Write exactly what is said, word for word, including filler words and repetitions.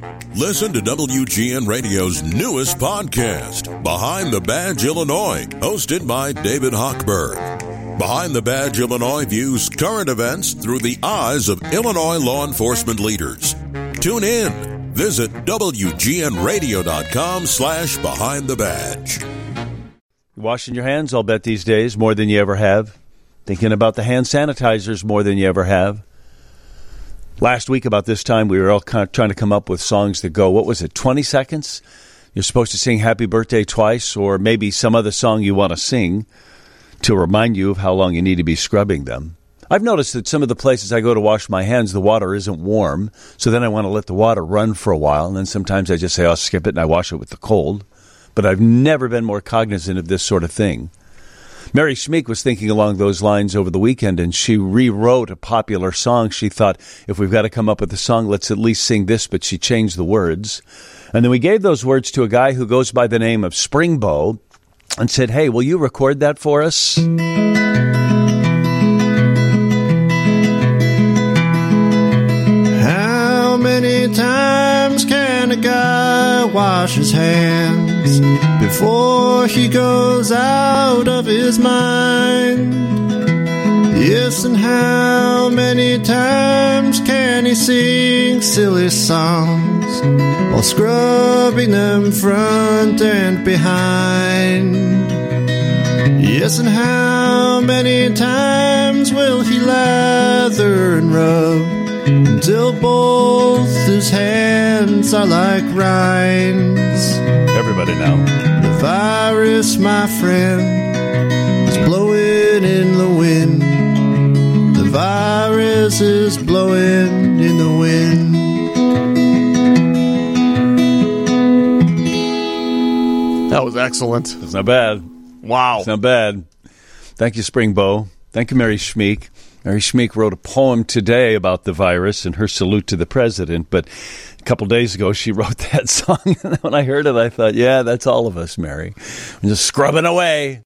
Listen to W G N Radio's newest podcast, Behind the Badge Illinois, hosted by David Hochberg. Behind the Badge Illinois views current events through the eyes of Illinois law enforcement leaders. Tune in. Visit W G N radio dot com slash behind the badge. Washing your hands, I'll bet, these days more than you ever have. Thinking about the hand sanitizers more than you ever have. Last week about this time, we were all kind of trying to come up with songs that go, what was it, twenty seconds? You're supposed to sing Happy Birthday twice, or maybe some other song you want to sing to remind you of how long you need to be scrubbing them. I've noticed that some of the places I go to wash my hands, the water isn't warm, so then I want to let the water run for a while, and then sometimes I just say, I'll skip it, and I wash it with the cold. But I've never been more cognizant of this sort of thing. Mary Schmeek was thinking along those lines over the weekend, and she rewrote a popular song. She thought, if we've got to come up with a song, let's at least sing this, but she changed the words. And then we gave those words to a guy who goes by the name of Springbo and said, hey, will you record that for us? How many times can a guy wash his hands before he goes out of his mind? Yes, and how many times can he sing silly songs while scrubbing them front and behind? Yes, and how many times will he lather and rub until both his hands are like rinds? Everybody now. The virus, my friend, is blowing in the wind. The virus is blowing in the wind. That was excellent. It's not bad. Wow. It's not bad. Thank you, Springbo. Thank you, Mary Schmeek. Mary Schmeek wrote a poem today about the virus and her salute to the president, but a couple days ago she wrote that song, and when I heard it, I thought, yeah, that's all of us, Mary. I'm just scrubbing away.